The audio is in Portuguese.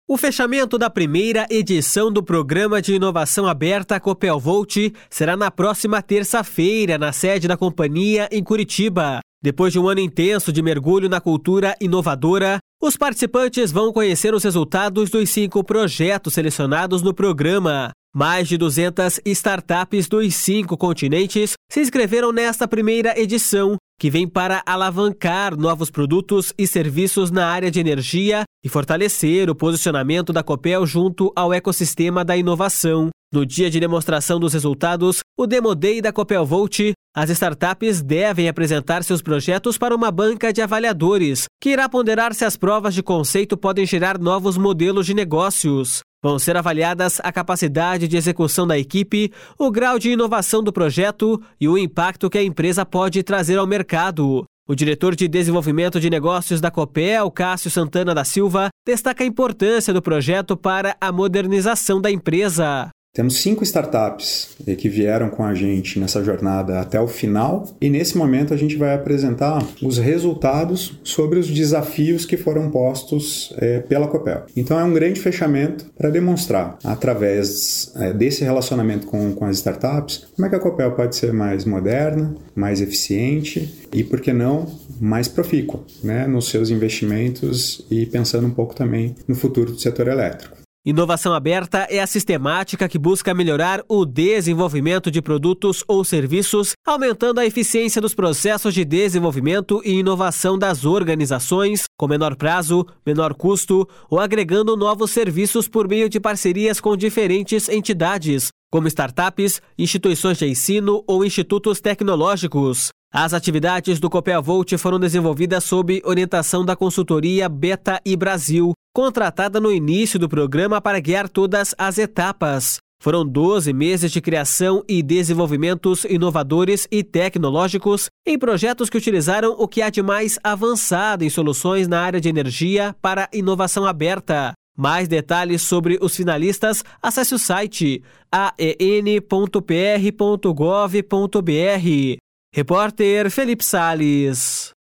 O fechamento da primeira edição do Programa de Inovação Aberta Copel Volt será na próxima terça-feira, na sede da companhia em Curitiba. Depois de um ano intenso de mergulho na cultura inovadora, os participantes vão conhecer os resultados dos 5 projetos selecionados no programa. Mais de 200 startups dos 5 continentes se inscreveram nesta primeira edição, que vem para alavancar novos produtos e serviços na área de energia e fortalecer o posicionamento da Copel junto ao ecossistema da inovação. No dia de demonstração dos resultados, o Demo Day da Copel Volt, as startups devem apresentar seus projetos para uma banca de avaliadores, que irá ponderar se as provas de conceito podem gerar novos modelos de negócios. Vão ser avaliadas a capacidade de execução da equipe, o grau de inovação do projeto e o impacto que a empresa pode trazer ao mercado. O diretor de desenvolvimento de negócios da Copel, Cássio Santana da Silva, destaca a importância do projeto para a modernização da empresa. Temos 5 startups que vieram com a gente nessa jornada até o final e nesse momento a gente vai apresentar os resultados sobre os desafios que foram postos pela Copel. Então é um grande fechamento para demonstrar, através desse relacionamento com as startups, como é que a Copel pode ser mais moderna, mais eficiente e, por que não, mais profícua, né, nos seus investimentos e pensando um pouco também no futuro do setor elétrico. Inovação aberta é a sistemática que busca melhorar o desenvolvimento de produtos ou serviços, aumentando a eficiência dos processos de desenvolvimento e inovação das organizações, com menor prazo, menor custo ou agregando novos serviços por meio de parcerias com diferentes entidades, como startups, instituições de ensino ou institutos tecnológicos. As atividades do Copel Volt foram desenvolvidas sob orientação da consultoria Beta e Brasil, contratada no início do programa para guiar todas as etapas. Foram 12 meses de criação e desenvolvimentos inovadores e tecnológicos em projetos que utilizaram o que há de mais avançado em soluções na área de energia para inovação aberta. Mais detalhes sobre os finalistas, acesse o site aen.pr.gov.br. Repórter Felipe Salles.